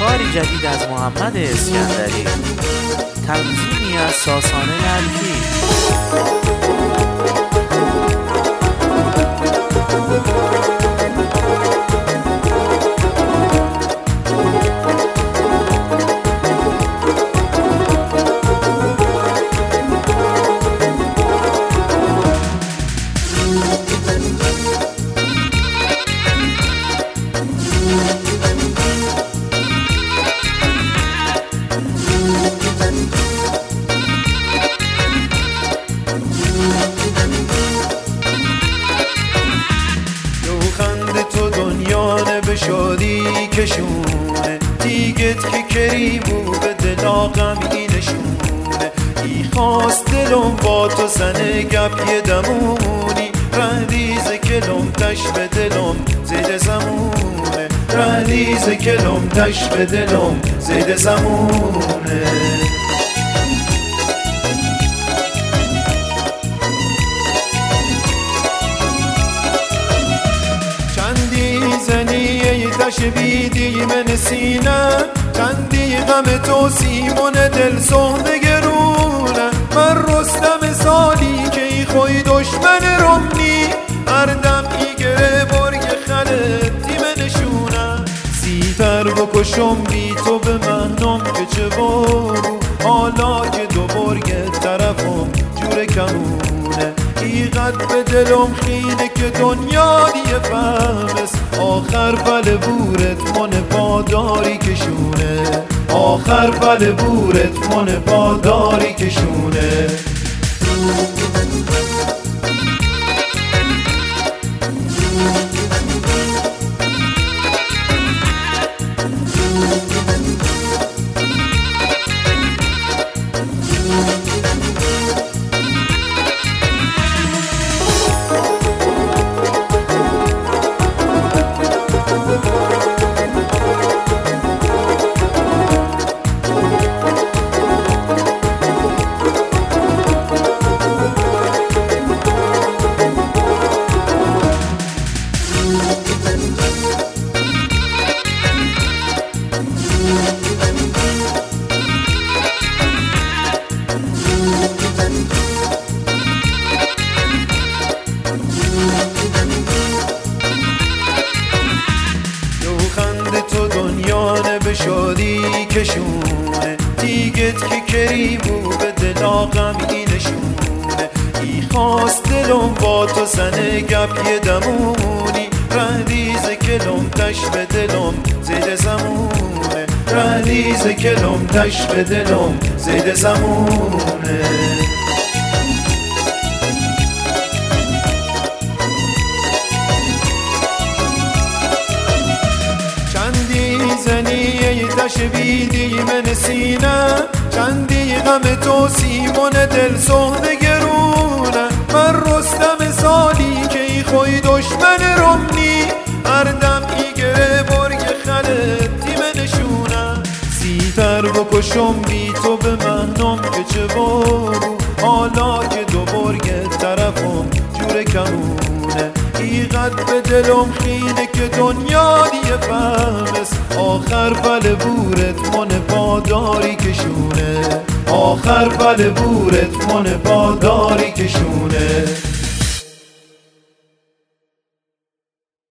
کاری جدید از محمد اسکندری، تنظیمی از ساسانه نلکی. تو دنیانه به شادی کشونه، دیگت که کریمو به دلا غمگینشونه. ای خواست دلم با تو سنه گپ یه دمونی، ردیز کلم تش به دلم زید زمونه، ردیز کلم تش به دلم زید زمونه. زنیه تشبیدی من سینه، چندی غم تو سیمون دل سخته گرونه. من رستم سالی که ای خوی دشمن رمنی، هر دم ای گره برگ خلطی منشونه. سیتر بکشم بی تو به مهنم که چه بارو، حالا که دو برگ طرفم جور کمونه. ایقد به دلم خیده که دنیا دیگه فهمست، آخر بل بورت من پاداری کشونه، آخر بل بورت من پاداری کشونه. تو دنیانه به شادی کشونه، دیگت که کریمو به دلا غمگینشونه. ای خواست دلم با تو سنه گپ یه دمونی، ردیز کلم تش به دلم زید زمونه، ردیز کلم تش به دلم زید زمونه. زنیه تشبیدی من سینه، چندی غم تو سیمون دل سخته گرونه. من رستم سالی که ای خوی دشمن رمنی، هر دم ای گره برگ خلطی منشونه. سیتر بکشم بی تو به مهنم که چه بارو، حالا که دو برگ طرفم جور کمونه. ایقد به دلم خیده که دنیا دیگه فهمست، آخر بل بورت من پاداری کشونه، آخر بل بورت من پاداری کشونه.